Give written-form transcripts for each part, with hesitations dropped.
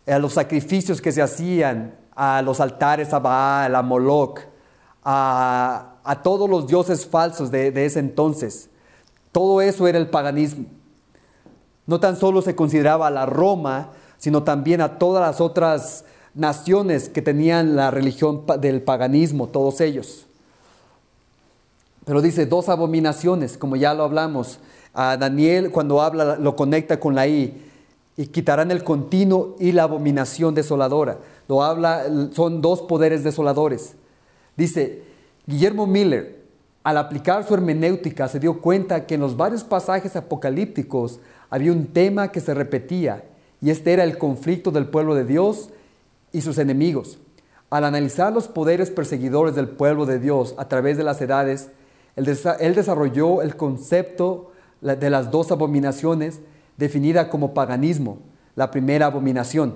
a los sacrificios que se hacían, a los altares a Baal, a Moloch, a todos los dioses falsos de ese entonces. Todo eso era el paganismo. No tan solo se consideraba a la Roma, sino también a todas las otras naciones que tenían la religión del paganismo, todos ellos. Pero dice 2 abominaciones, como ya lo hablamos. A Daniel, cuando habla, lo conecta con la I. Y quitarán el continuo y la abominación desoladora. Lo habla, son 2 poderes desoladores. Dice, Guillermo Miller, al aplicar su hermenéutica, se dio cuenta que en los varios pasajes apocalípticos había un tema que se repetía, y este era el conflicto del pueblo de Dios y sus enemigos. Al analizar los poderes perseguidores del pueblo de Dios a través de las edades, él desarrolló el concepto de las 2 abominaciones, definida como paganismo, la primera abominación,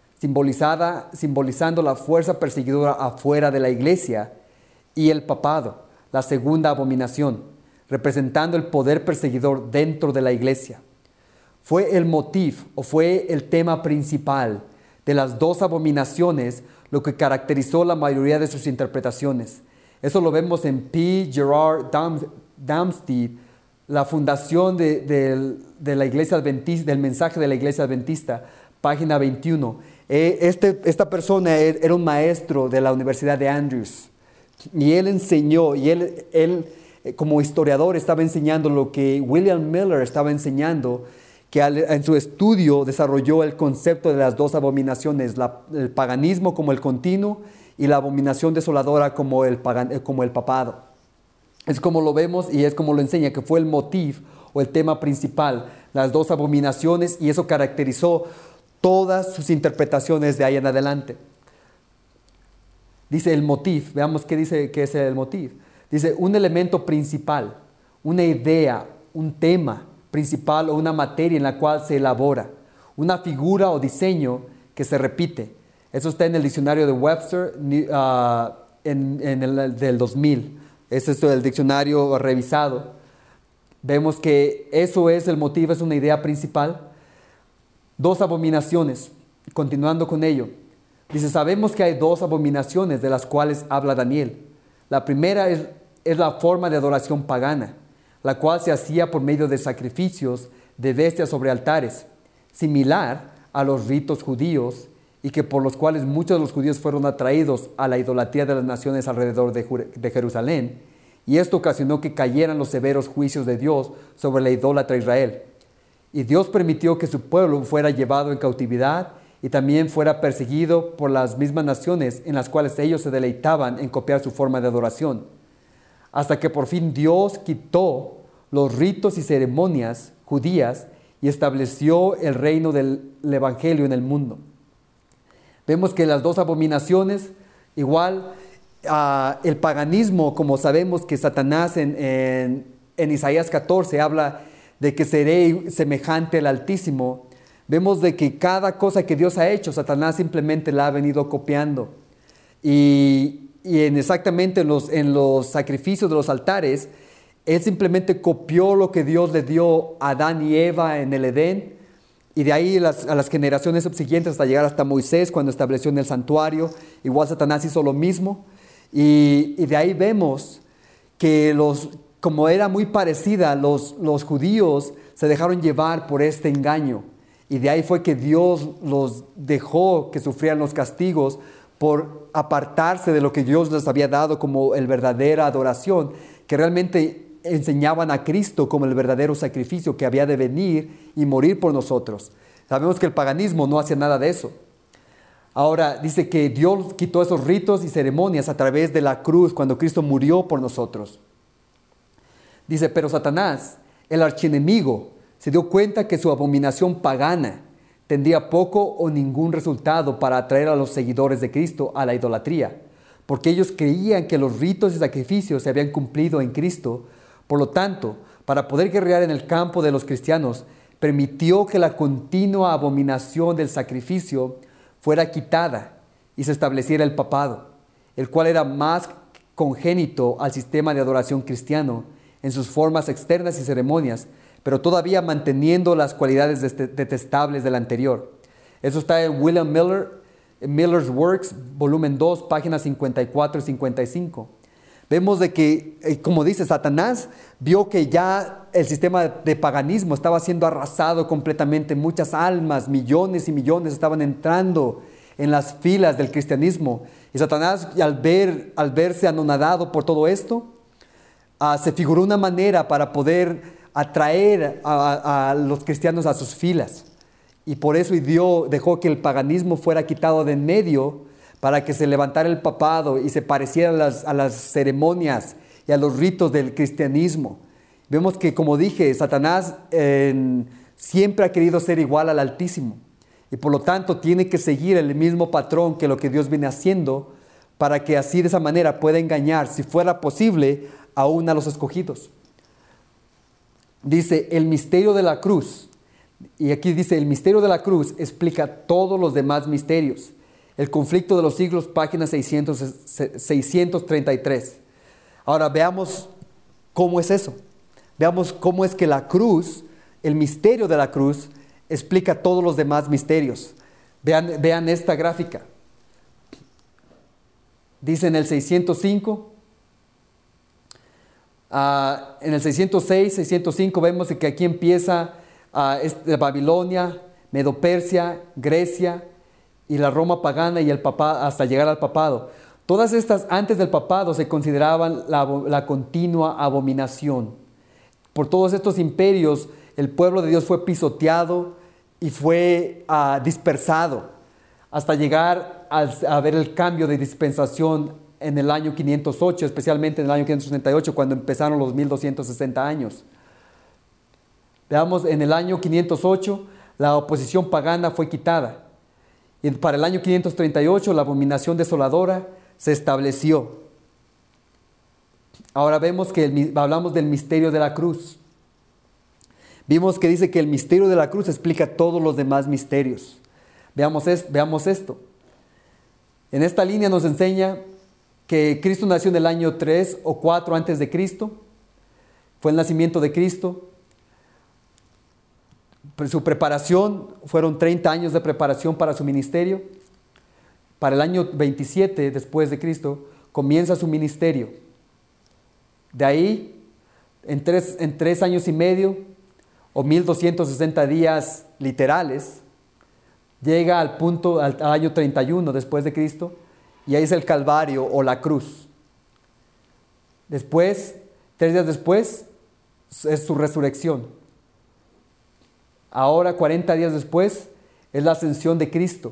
simbolizando la fuerza perseguidora afuera de la iglesia, y el papado, la segunda abominación, representando el poder perseguidor dentro de la iglesia. Fue el motif o fue el tema principal de las 2 abominaciones lo que caracterizó la mayoría de sus interpretaciones. Eso lo vemos en P. Gerard Damsteed, la fundación de la Iglesia Adventista, del mensaje de la Iglesia Adventista, página 21. Esta persona era un maestro de la Universidad de Andrews, y él enseñó, y él como historiador estaba enseñando lo que William Miller estaba enseñando, que en su estudio desarrolló el concepto de las 2 abominaciones, el paganismo como el continuo y la abominación desoladora como el papado. Es como lo vemos y es como lo enseña, que fue el motif o el tema principal, las 2 abominaciones, y eso caracterizó todas sus interpretaciones de ahí en adelante. Dice el motif, veamos qué dice que es el motif. Dice un elemento principal, una idea, un tema principal o una materia en la cual se elabora, una figura o diseño que se repite. Eso está en el diccionario de Webster del 2000. Ese es el diccionario revisado. Vemos que eso es el motivo, es una idea principal. 2 abominaciones, continuando con ello. Dice, sabemos que hay 2 abominaciones de las cuales habla Daniel. La primera es la forma de adoración pagana, la cual se hacía por medio de sacrificios de bestias sobre altares, similar a los ritos judíos, y que por los cuales muchos de los judíos fueron atraídos a la idolatría de las naciones alrededor de Jerusalén, y esto ocasionó que cayeran los severos juicios de Dios sobre la idólatra Israel. Y Dios permitió que su pueblo fuera llevado en cautividad y también fuera perseguido por las mismas naciones en las cuales ellos se deleitaban en copiar su forma de adoración, hasta que por fin Dios quitó los ritos y ceremonias judías y estableció el reino del evangelio en el mundo. Vemos que las 2 abominaciones, igual el paganismo, como sabemos que Satanás en Isaías 14 habla de que seré semejante al Altísimo. Vemos de que cada cosa que Dios ha hecho, Satanás simplemente la ha venido copiando. Y exactamente en los sacrificios de los altares, él simplemente copió lo que Dios le dio a Adán y Eva en el Edén, y de ahí a las generaciones subsiguientes hasta llegar hasta Moisés cuando estableció en el santuario. Igual Satanás hizo lo mismo, y de ahí vemos que como era muy parecida, los judíos se dejaron llevar por este engaño, y de ahí fue que Dios los dejó que sufrieran los castigos por apartarse de lo que Dios les había dado como el verdadera adoración, que realmente enseñaban a Cristo como el verdadero sacrificio que había de venir y morir por nosotros. Sabemos que el paganismo no hacía nada de eso. Ahora dice que Dios quitó esos ritos y ceremonias a través de la cruz cuando Cristo murió por nosotros. Dice, pero Satanás, el archienemigo, se dio cuenta que su abominación pagana tendría poco o ningún resultado para atraer a los seguidores de Cristo a la idolatría, porque ellos creían que los ritos y sacrificios se habían cumplido en Cristo. Por lo tanto, para poder guerrear en el campo de los cristianos, permitió que la continua abominación del sacrificio fuera quitada y se estableciera el papado, el cual era más congénito al sistema de adoración cristiano en sus formas externas y ceremonias, pero todavía manteniendo las cualidades detestables del anterior. Eso está en William Miller, Miller's Works, volumen 2, páginas 54 y 55. Vemos de que, como dice, Satanás vio que ya el sistema de paganismo estaba siendo arrasado completamente. Muchas almas, millones y millones estaban entrando en las filas del cristianismo. Y Satanás, al verse anonadado por todo esto, se figuró una manera para poder atraer a los cristianos a sus filas. Y por eso dejó que el paganismo fuera quitado de en medio, para que se levantara el papado y se pareciera a las ceremonias y a los ritos del cristianismo. Vemos que, como dije, Satanás siempre ha querido ser igual al Altísimo. Y por lo tanto tiene que seguir el mismo patrón que lo que Dios viene haciendo, para que así de esa manera pueda engañar, si fuera posible, aún a los escogidos. Dice, el misterio de la cruz. Y aquí dice, el misterio de la cruz explica todos los demás misterios. El conflicto de los siglos, página 633. Ahora veamos cómo es eso. Veamos cómo es que la cruz, el misterio de la cruz, explica todos los demás misterios. Vean esta gráfica. Dice en el 605, en el 606, 605 vemos que aquí empieza Babilonia, Medo-Persia, Grecia y la Roma pagana y el papado, hasta llegar al papado. Todas estas antes del papado se consideraban la continua abominación. Por todos estos imperios el pueblo de Dios fue pisoteado y fue dispersado hasta llegar a ver el cambio de dispensación en el año 508, especialmente en el año 568, cuando empezaron los 1260 años. Veamos, en el año 508 la oposición pagana fue quitada. Y para el año 538 la abominación desoladora se estableció. Ahora vemos que hablamos del misterio de la cruz. Vimos que dice que el misterio de la cruz explica todos los demás misterios. Veamos esto. En esta línea nos enseña que Cristo nació en el año 3 o 4 antes de Cristo. Fue el nacimiento de Cristo. Su preparación fueron 30 años de preparación para su ministerio. Para el año 27 después de Cristo comienza su ministerio. De ahí, en tres años y medio o 1260 días literales, llega al año 31 después de Cristo, y ahí es el Calvario o la cruz. Después, 3 días después, es su resurrección. Ahora, 40 días después, es la ascensión de Cristo.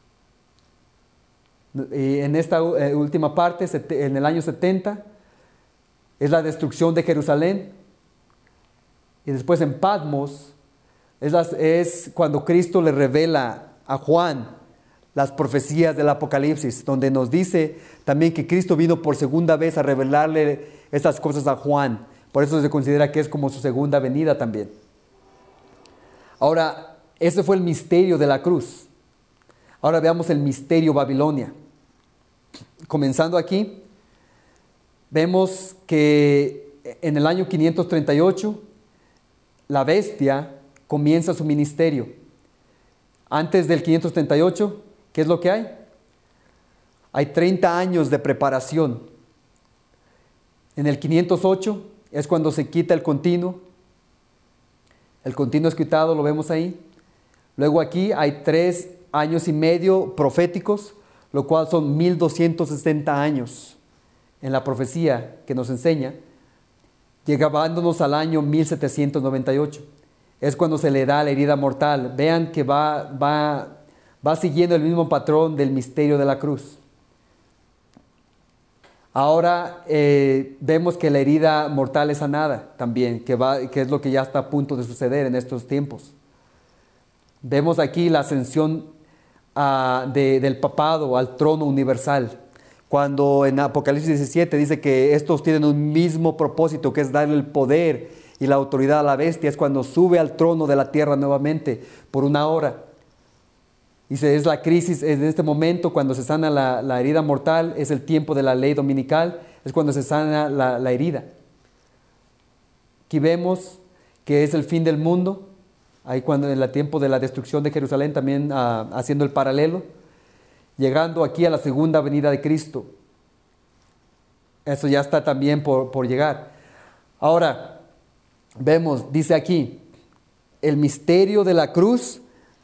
Y en esta última parte, en el año 70, es la destrucción de Jerusalén. Y después en Patmos, es cuando Cristo le revela a Juan las profecías del Apocalipsis, donde nos dice también que Cristo vino por segunda vez a revelarle estas cosas a Juan. Por eso se considera que es como su segunda venida también. Ahora, ese fue el misterio de la cruz. Ahora veamos el misterio Babilonia. Comenzando aquí, vemos que en el año 538, la bestia comienza su ministerio. Antes del 538, ¿qué es lo que hay? Hay 30 años de preparación. En el 508 es cuando se quita el continuo. El continuo es quitado, lo vemos ahí. Luego aquí hay 3 años y medio proféticos, lo cual son 1260 años en la profecía que nos enseña, llegándonos al año 1798. Es cuando se le da la herida mortal. Vean que va siguiendo el mismo patrón del misterio de la cruz. Ahora vemos que la herida mortal es sanada también, que es lo que ya está a punto de suceder en estos tiempos. Vemos aquí la ascensión del papado al trono universal, cuando en Apocalipsis 17 dice que estos tienen un mismo propósito, que es darle el poder y la autoridad a la bestia. Es cuando sube al trono de la tierra nuevamente por una hora. Dice, es la crisis, en este momento cuando se sana la herida mortal, es el tiempo de la ley dominical, es cuando se sana la herida. Aquí vemos que es el fin del mundo, ahí cuando en el tiempo de la destrucción de Jerusalén, también haciendo el paralelo, llegando aquí a la segunda venida de Cristo. Eso ya está también por llegar. Ahora, vemos, dice aquí, el misterio de la cruz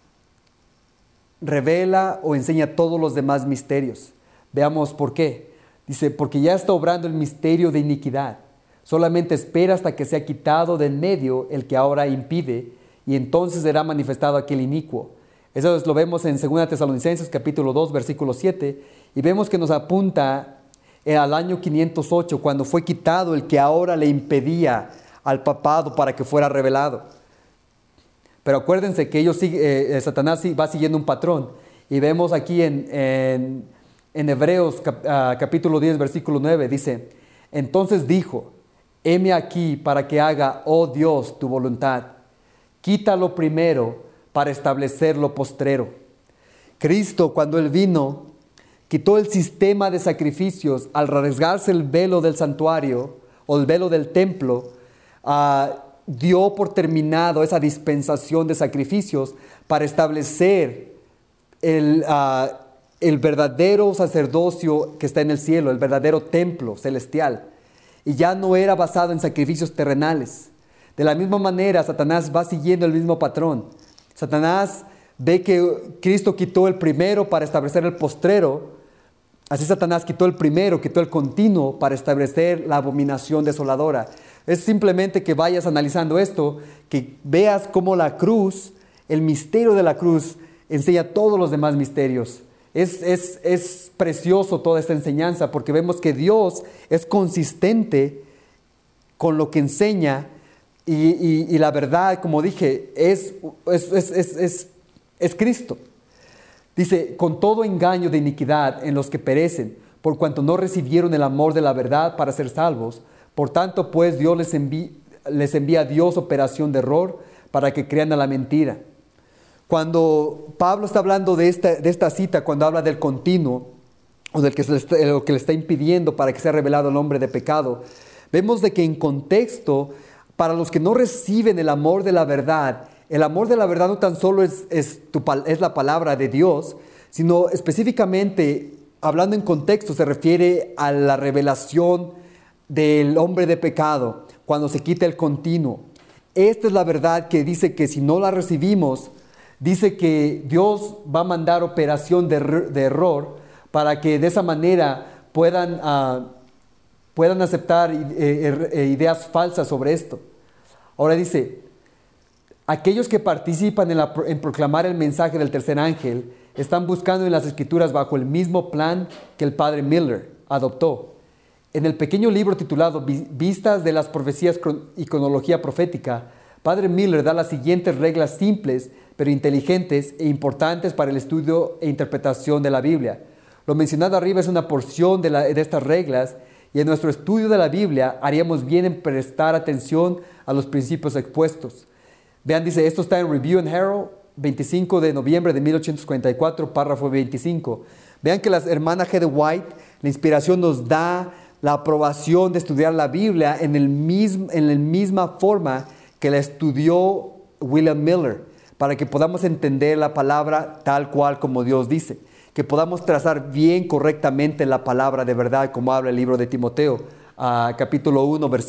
revela o enseña todos los demás misterios. Veamos por qué. Dice, porque ya está obrando el misterio de iniquidad. Solamente espera hasta que sea quitado de en medio el que ahora impide, y entonces será manifestado aquel inicuo. Eso lo vemos en 2 Tesalonicenses capítulo 2, versículo 7, y vemos que nos apunta al año 508, cuando fue quitado el que ahora le impedía al papado para que fuera revelado. Pero acuérdense que Satanás va siguiendo un patrón, y vemos aquí en Hebreos capítulo 10, versículo 9, dice, entonces dijo, heme aquí para que haga, oh Dios, tu voluntad. Quita lo primero para establecer lo postrero. Cristo, cuando Él vino, quitó el sistema de sacrificios al rasgarse el velo del santuario o el velo del templo. Dio por terminado esa dispensación de sacrificios para establecer el verdadero sacerdocio que está en el cielo, el verdadero templo celestial. Y ya no era basado en sacrificios terrenales. De la misma manera, Satanás va siguiendo el mismo patrón. Satanás ve que Cristo quitó el primero para establecer el postrero. Así Satanás quitó el primero, quitó el continuo para establecer la abominación desoladora. Es simplemente que vayas analizando esto, que veas cómo la cruz, el misterio de la cruz, enseña todos los demás misterios. Es precioso toda esta enseñanza, porque vemos que Dios es consistente con lo que enseña, y la verdad, como dije, es Cristo. Dice, con todo engaño de iniquidad en los que perecen, por cuanto no recibieron el amor de la verdad para ser salvos. Por tanto, pues, Dios les envía a Dios operación de error para que crean a la mentira. Cuando Pablo está hablando de esta cita, cuando habla del continuo, o del lo que le está impidiendo para que sea revelado el hombre de pecado, vemos de que en contexto, para los que no reciben el amor de la verdad no tan solo es la palabra de Dios, sino específicamente, hablando en contexto, se refiere a la revelación del hombre de pecado, cuando se quita el continuo. Esta es la verdad que dice que si no la recibimos, dice que Dios va a mandar operación de error para que de esa manera puedan aceptar ideas falsas sobre esto. Ahora dice, aquellos que participan en proclamar el mensaje del tercer ángel están buscando en las Escrituras bajo el mismo plan que el padre Miller adoptó. En el pequeño libro titulado Vistas de las Profecías y Cronología Profética, padre Miller da las siguientes reglas simples, pero inteligentes e importantes para el estudio e interpretación de la Biblia. Lo mencionado arriba es una porción de estas reglas, y en nuestro estudio de la Biblia haríamos bien en prestar atención a los principios expuestos. Vean, dice, esto está en Review and Herald, 25 de noviembre de 1844, párrafo 25. Vean que la hermana G. de White, la inspiración nos da la aprobación de estudiar la Biblia en la misma forma que la estudió William Miller, para que podamos entender la palabra tal cual como Dios dice, que podamos trazar bien correctamente la palabra de verdad, como habla el libro de Timoteo, capítulo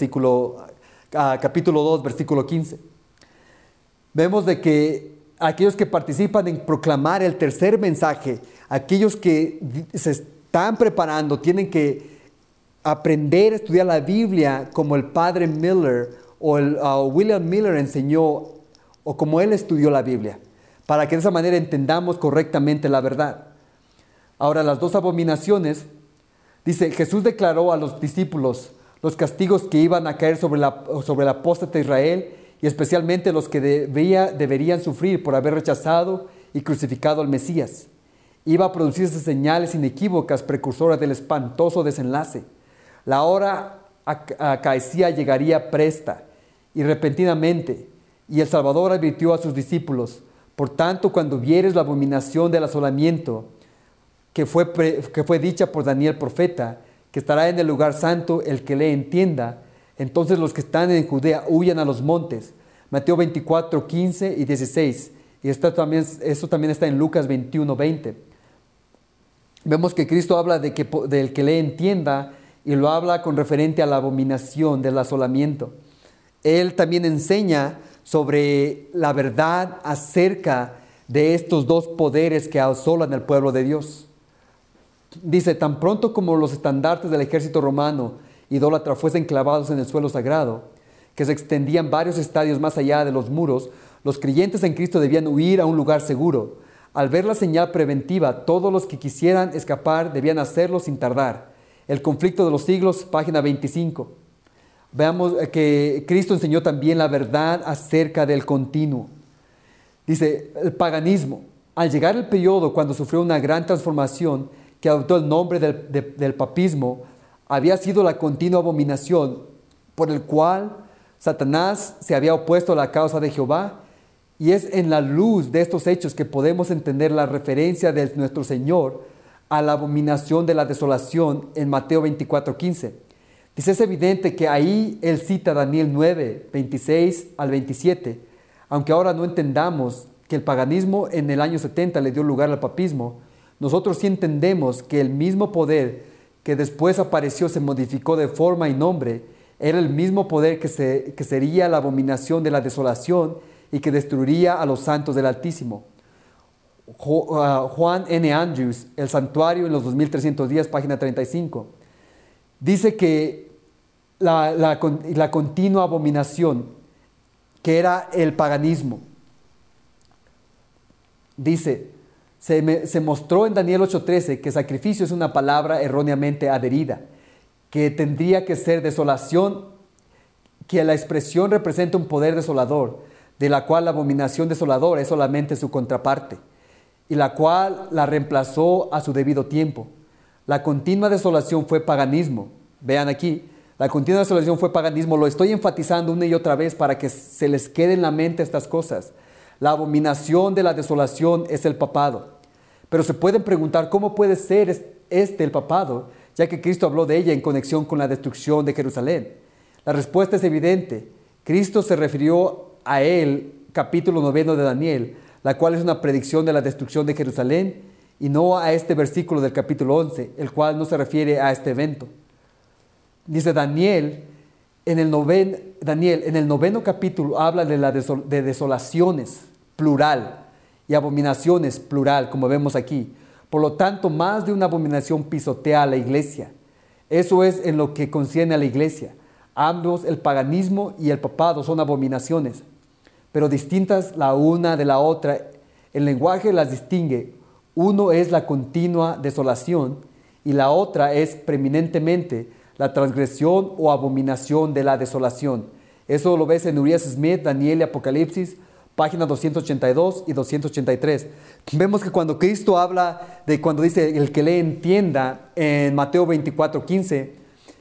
2, versículo 15. Vemos de que aquellos que participan en proclamar el tercer mensaje, aquellos que se están preparando, tienen que aprender a estudiar la Biblia como el padre Miller o William Miller enseñó, o como él estudió la Biblia, para que de esa manera entendamos correctamente la verdad. Ahora, las dos abominaciones, dice, Jesús declaró a los discípulos los castigos que iban a caer sobre el apóstata Israel, y especialmente los que deberían sufrir por haber rechazado y crucificado al Mesías. Iba a producirse señales inequívocas precursoras del espantoso desenlace. La hora acaecía llegaría presta y repentinamente, y el Salvador advirtió a sus discípulos: por tanto, cuando vieres la abominación del asolamiento que fue dicha por Daniel profeta, que estará en el lugar santo el que le entienda, entonces los que están en Judea huyan a los montes. Mateo 24, 15 y 16. Y esto también está en Lucas 21, 20. Vemos que Cristo habla del que le entienda y lo habla con referente a la abominación del asolamiento. Él también enseña sobre la verdad acerca de estos dos poderes que asolan al pueblo de Dios. Dice, tan pronto como los estandartes del ejército romano idólatra fuesen clavados en el suelo sagrado, que se extendían varios estadios más allá de los muros, los creyentes en Cristo debían huir a un lugar seguro. Al ver la señal preventiva, todos los que quisieran escapar debían hacerlo sin tardar. El conflicto de los siglos, página 25. Veamos que Cristo enseñó también la verdad acerca del continuo. Dice, el paganismo. Al llegar el periodo cuando sufrió una gran transformación que adoptó el nombre del papismo, había sido la continua abominación por el cual Satanás se había opuesto a la causa de Jehová. Y es en la luz de estos hechos que podemos entender la referencia de nuestro Señor a la abominación de la desolación en Mateo 24, 15. Dice, es evidente que ahí él cita Daniel 9, 26 al 27. Aunque ahora no entendamos que el paganismo en el año 70 le dio lugar al papismo, nosotros sí entendemos que el mismo poder que después apareció se modificó de forma y nombre. Era el mismo poder que sería la abominación de la desolación y que destruiría a los santos del Altísimo. Juan N. Andrews, El Santuario en los 2300 días, página 35, dice que la continua abominación, que era el paganismo, dice, se mostró en Daniel 8:13 que sacrificio es una palabra erróneamente adherida, que tendría que ser desolación, que la expresión representa un poder desolador, de la cual la abominación desoladora es solamente su contraparte, y la cual la reemplazó a su debido tiempo. La continua desolación fue paganismo. Vean aquí, la continua desolación fue paganismo. Lo estoy enfatizando una y otra vez para que se les quede en la mente estas cosas. La abominación de la desolación es el papado. Pero se pueden preguntar, ¿cómo puede ser el papado? Ya que Cristo habló de ella en conexión con la destrucción de Jerusalén. La respuesta es evidente. Cristo se refirió a él, capítulo 9 de Daniel, la cual es una predicción de la destrucción de Jerusalén, y no a este versículo del capítulo 11, el cual no se refiere a este evento. Dice Daniel en el noveno capítulo habla de desolaciones, plural, y abominaciones, plural, como vemos aquí. Por lo tanto, más de una abominación pisotea a la iglesia. Eso es en lo que concierne a la iglesia. Ambos, el paganismo y el papado, son abominaciones, pero distintas la una de la otra. El lenguaje las distingue. Uno es la continua desolación y la otra es preeminentemente la transgresión o abominación de la desolación. Eso lo ves en Urias Smith, Daniel y Apocalipsis, páginas 282 y 283. Vemos que cuando Cristo habla cuando dice el que le entienda en Mateo 24, 15,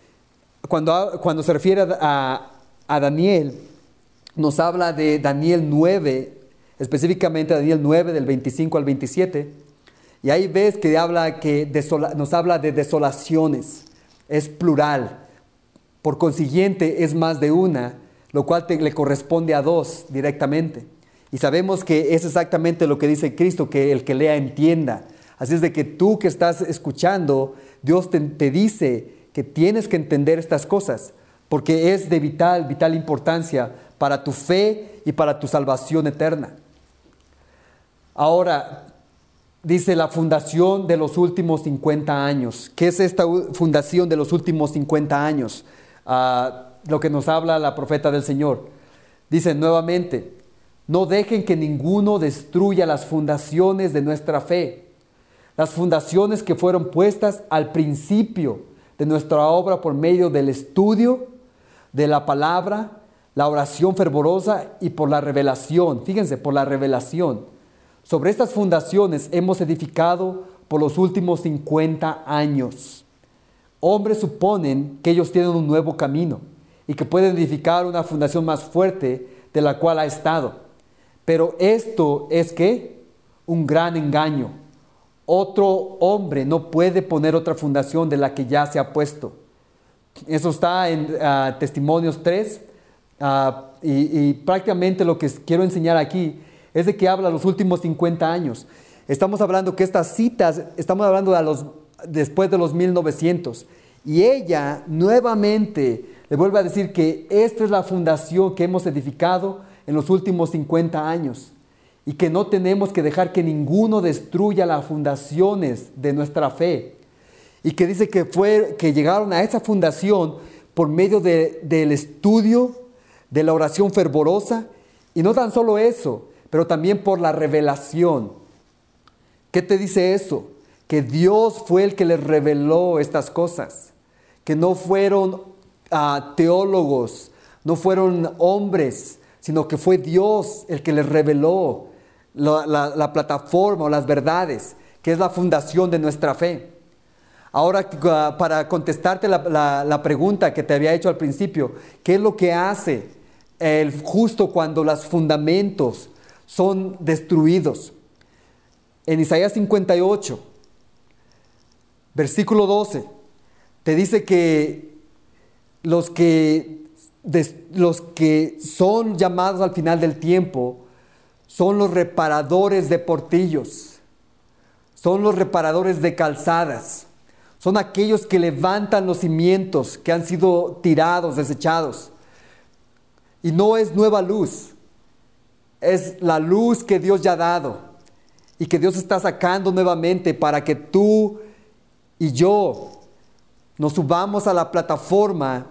cuando se refiere a Daniel, nos habla de Daniel 9, específicamente Daniel 9 del 25 al 27, y ahí ves que nos habla de desolaciones, es plural, por consiguiente es más de una, lo cual le corresponde a dos directamente, y sabemos que es exactamente lo que dice Cristo, que el que lea entienda. Así es de que tú que estás escuchando, Dios te dice que tienes que entender estas cosas, porque es de vital importancia para tu fe y para tu salvación eterna. Ahora, dice la fundación de los últimos 50 años. ¿Qué es esta fundación de los últimos 50 años? Lo que nos habla la profeta del Señor. Dice nuevamente, no dejen que ninguno destruya las fundaciones de nuestra fe. Las fundaciones que fueron puestas al principio de nuestra obra por medio del estudio de la palabra, la oración fervorosa y por la revelación. Fíjense, por la revelación. Sobre estas fundaciones hemos edificado por los últimos 50 años. Hombres suponen que ellos tienen un nuevo camino y que pueden edificar una fundación más fuerte de la cual ha estado. Pero esto es ¿qué? Un gran engaño. Otro hombre no puede poner otra fundación de la que ya se ha puesto. Eso está en Testimonios 3, y prácticamente lo que quiero enseñar aquí es de que habla los últimos 50 años. Estamos hablando que estas citas, estamos hablando después de los 1900. Y ella nuevamente le vuelve a decir que esta es la fundación que hemos edificado en los últimos 50 años. Y que no tenemos que dejar que ninguno destruya las fundaciones de nuestra fe. Y que dice que llegaron a esa fundación por medio del estudio, de la oración fervorosa. Y no tan solo eso, pero también por la revelación. ¿Qué te dice eso? Que Dios fue el que les reveló estas cosas. Que no fueron teólogos, no fueron hombres, sino que fue Dios el que les reveló la plataforma o las verdades, que es la fundación de nuestra fe. Ahora, para contestarte la pregunta que te había hecho al principio, ¿qué es lo que hace el justo cuando los fundamentos son destruidos? En Isaías 58, versículo 12, te dice que los que son llamados al final del tiempo son los reparadores de portillos, son los reparadores de calzadas, son aquellos que levantan los cimientos que han sido tirados, desechados. Y no es nueva luz, es la luz que Dios ya ha dado y que Dios está sacando nuevamente para que tú y yo nos subamos a la plataforma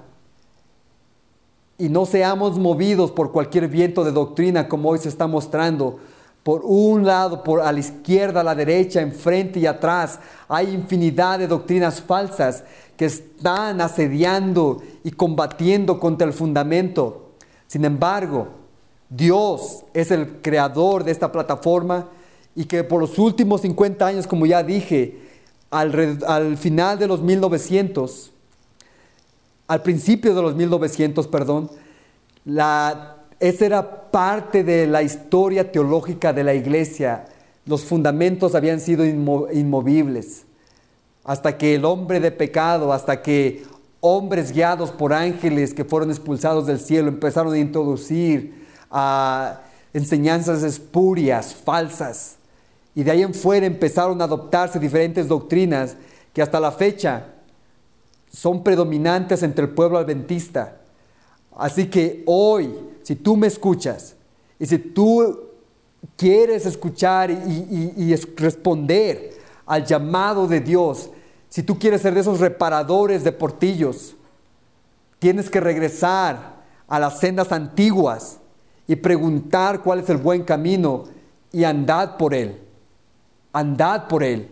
y no seamos movidos por cualquier viento de doctrina como hoy se está mostrando. Por un lado, a la izquierda, a la derecha, enfrente y atrás, hay infinidad de doctrinas falsas que están asediando y combatiendo contra el fundamento. Sin embargo, Dios es el creador de esta plataforma y que por los últimos 50 años, como ya dije, al final de los 1900, al principio de los 1900, perdón, esa era parte de la historia teológica de la iglesia. Los fundamentos habían sido inmovibles. Hasta que el hombre de pecado, hasta que hombres guiados por ángeles que fueron expulsados del cielo empezaron a introducir enseñanzas espurias, falsas. Y de ahí en fuera empezaron a adoptarse diferentes doctrinas que hasta la fecha son predominantes entre el pueblo adventista. Así que hoy, si tú me escuchas y si tú quieres escuchar y responder al llamado de Dios, si tú quieres ser de esos reparadores de portillos, tienes que regresar a las sendas antiguas y preguntar cuál es el buen camino y andad por él. Andad por él.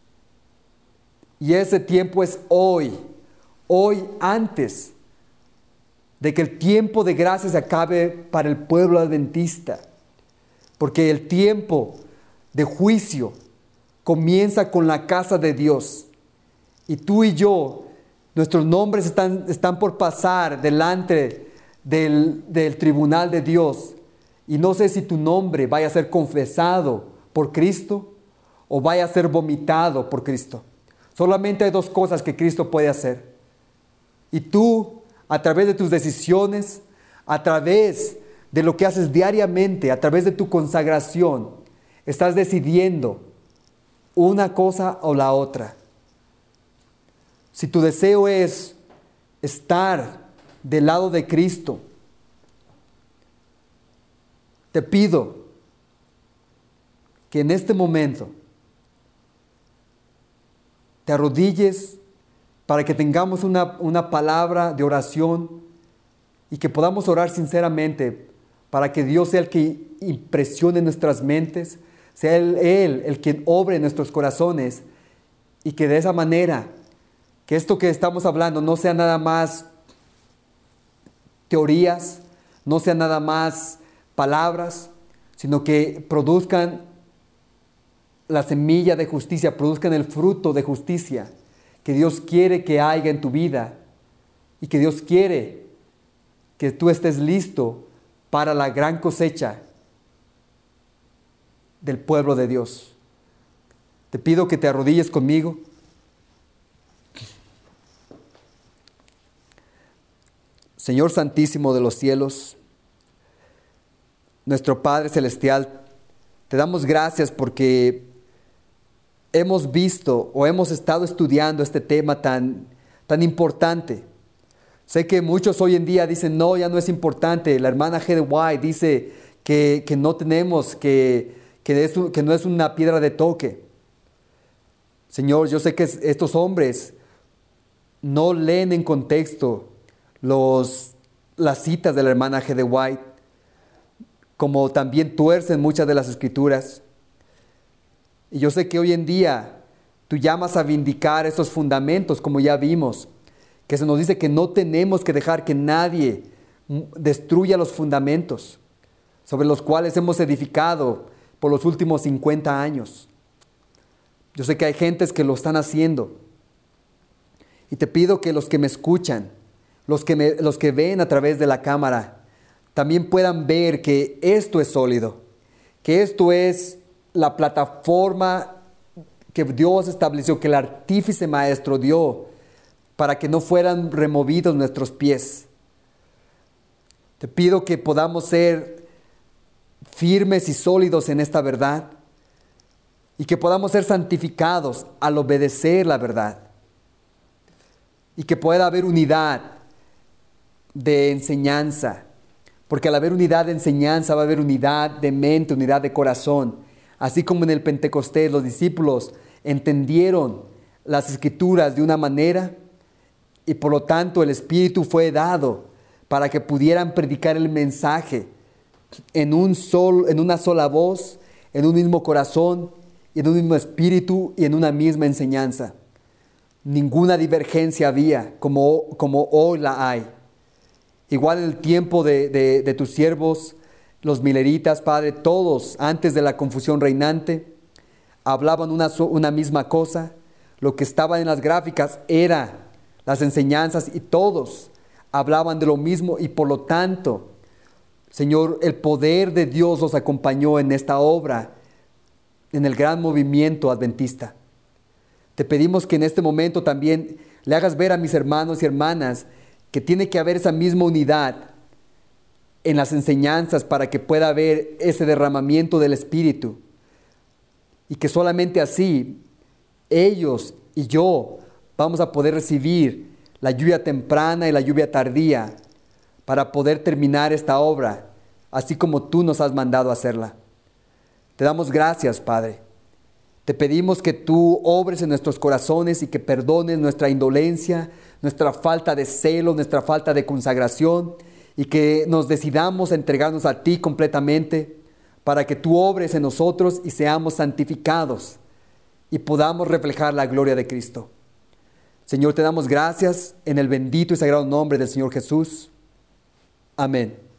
Y ese tiempo es hoy antes de que el tiempo de gracia se acabe para el pueblo adventista. Porque el tiempo de juicio comienza con la casa de Dios. Y tú y yo, nuestros nombres están por pasar delante del tribunal de Dios. Y no sé si tu nombre vaya a ser confesado por Cristo o vaya a ser vomitado por Cristo. Solamente hay dos cosas que Cristo puede hacer. Y tú, a través de tus decisiones, a través de lo que haces diariamente, a través de tu consagración, estás decidiendo una cosa o la otra. Si tu deseo es estar del lado de Cristo, te pido que en este momento te arrodilles para que tengamos una palabra de oración y que podamos orar sinceramente para que Dios sea el que impresione nuestras mentes, sea Él el quien obre en nuestros corazones y que de esa manera, que esto que estamos hablando no sea nada más teorías, no sea nada más palabras, sino que produzcan la semilla de justicia, produzcan el fruto de justicia que Dios quiere que haya en tu vida y que Dios quiere que tú estés listo para la gran cosecha del pueblo de Dios. Te pido que te arrodilles conmigo. Señor Santísimo de los cielos, nuestro Padre Celestial, te damos gracias porque hemos visto o hemos estado estudiando este tema tan importante. Sé que muchos hoy en día dicen, no, ya no es importante. La hermana G. de White dice que no tenemos, que no es una piedra de toque. Señor, yo sé que estos hombres no leen en contexto las citas de la hermana G. de White, como también tuercen muchas de las escrituras. Y yo sé que hoy en día tú llamas a vindicar esos fundamentos, como ya vimos, que se nos dice que no tenemos que dejar que nadie destruya los fundamentos sobre los cuales hemos edificado por los últimos 50 años. Yo sé que hay gentes que lo están haciendo. Y te pido que los que me escuchan, los que ven a través de la cámara, también puedan ver que esto es sólido, que esto es la plataforma que Dios estableció, que el artífice maestro dio para que no fueran removidos nuestros pies. Te pido que podamos ser firmes y sólidos en esta verdad y que podamos ser santificados al obedecer la verdad y que pueda haber unidad de enseñanza, porque al haber unidad de enseñanza va a haber unidad de mente, unidad de corazón. Así como en el Pentecostés los discípulos entendieron las Escrituras de una manera y por lo tanto el Espíritu fue dado para que pudieran predicar el mensaje en una sola voz, en un mismo corazón, en un mismo espíritu y en una misma enseñanza. Ninguna divergencia había como hoy la hay. Igual en el tiempo de tus siervos, los mileritas, Padre, todos antes de la confusión reinante, hablaban una misma cosa. Lo que estaba en las gráficas era las enseñanzas y todos hablaban de lo mismo y por lo tanto, Señor, el poder de Dios los acompañó en esta obra, en el gran movimiento adventista. Te pedimos que en este momento también le hagas ver a mis hermanos y hermanas que tiene que haber esa misma unidad en las enseñanzas para que pueda haber ese derramamiento del Espíritu. Y que solamente así ellos y yo vamos a poder recibir la lluvia temprana y la lluvia tardía para poder terminar esta obra, así como tú nos has mandado a hacerla. Te damos gracias, Padre. Te pedimos que tú obres en nuestros corazones y que perdones nuestra indolencia, nuestra falta de celo, nuestra falta de consagración y que nos decidamos a entregarnos a ti completamente para que tú obres en nosotros y seamos santificados y podamos reflejar la gloria de Cristo. Señor, te damos gracias en el bendito y sagrado nombre del Señor Jesús. Amén.